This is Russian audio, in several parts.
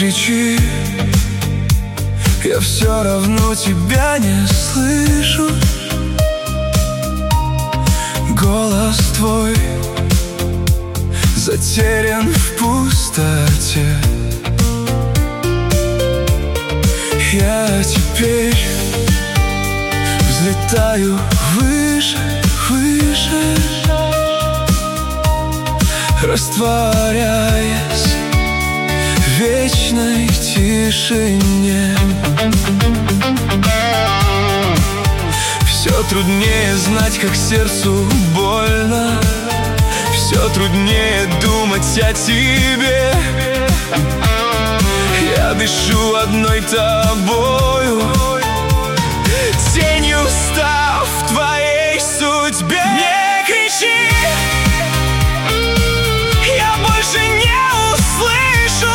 кричи, я все равно тебя не слышу. Голос твой затерян в пустоте. Я теперь взлетаю выше, выше, растворяясь в вечной тишине. Все труднее знать, как сердцу больно, все труднее думать о тебе. Я дышу одной тобою, тенью став в твоей судьбе. Не кричи, я больше не услышу.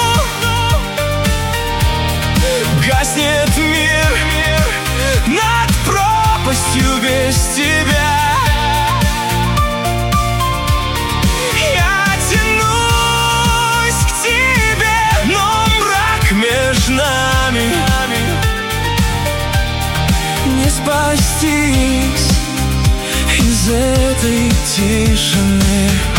Гаснет мир над пропастью без тебя. Я тянусь к тебе, но мрак между нами. Не спастись из этой тишины.